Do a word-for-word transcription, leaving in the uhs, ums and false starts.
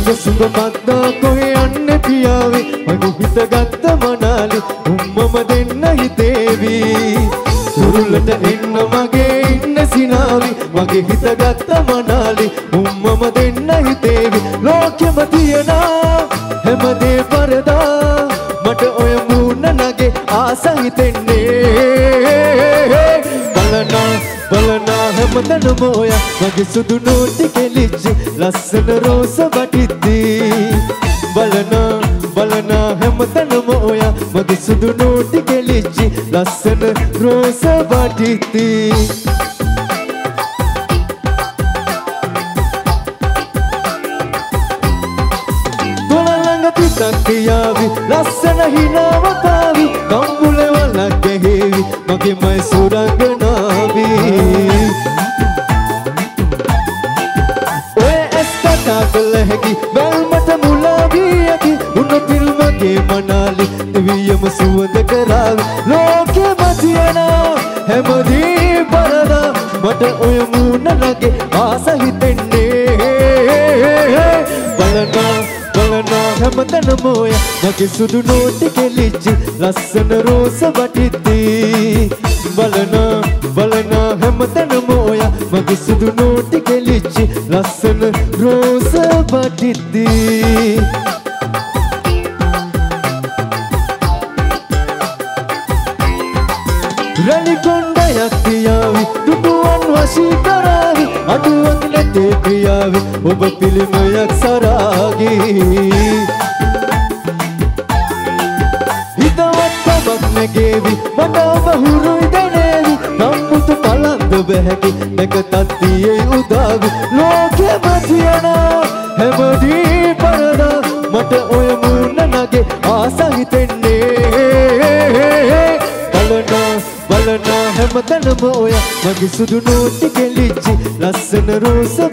සුද සුද මද්දා කොහේ යන්නේ පියාවේ මගේ හිත ගත්ත මනාලි උම්මම දෙන්න හිතේවි සුරුල්ලට එන්න මගේ ඉන්න සිනාවි මගේ හිත ගත්ත මනාලි උම්මම දෙන්න හිතේවි ලෝකෙම තියනා හැමදේ පරදා මට ඔය මූණ නගේ ආස හිතෙන්නේ බලනා බලනා හැමතැනම ඔය මගේ සුදු නෝටි කෙලිච්චි ලස්සන රෝස වටිද්දි බලනා බලනා හැමතැනම ඔය මගේ සුදු නෝටි කෙලිච්චි ලස්සන රෝස වටිද්දි සක්තියාවි ලස්සන හිනාවතාවි කම්බුලේ වලක් ගැහේවි මගේ මයි සුරංගනාවි ඔය ඇස් කතා කළ හැකි බැල්මට මුලාවී ඇති උන්නතිල් මගේ මනාලි දිවියම සුවඳ කරාවි ලෝකෙම තියනා හැමදී පරදා මට ඔය මූණ නගේ ආස හිතෙන්නේ බලනා බලනා හැමතැනම ඔය මගේ සුදු නෝටි කෙලිච්චි ලස්සන රෝස වටිද්දි බලනා බලනා හැමතැනම ඔය මගේ සුදු නෝටි කෙලිච්චි ලස්සන රෝස වටිද්දි රැලි කොණ්ඩයක් තියාවි දුටුවන් වශී කරාවි අඩුවක් නැතේ පියාවි ඔබ පිළිමයක් සරාගි හිතවත් කමක් නැගේවි මට ඔබ හුරුයි දැනේවි නම්මුතු පලන්ද බැහැකි නැකතත් තියේ උදාවි ලෝකෙම තියනා හැමදී පරදා මට ඔය මූණ නගේ ආස හිතෙන්නේ බලනා බලනා හැමතැනම ඔය මගේ සුදු නෝටි කෙලිච්චි ලස්සන රෝස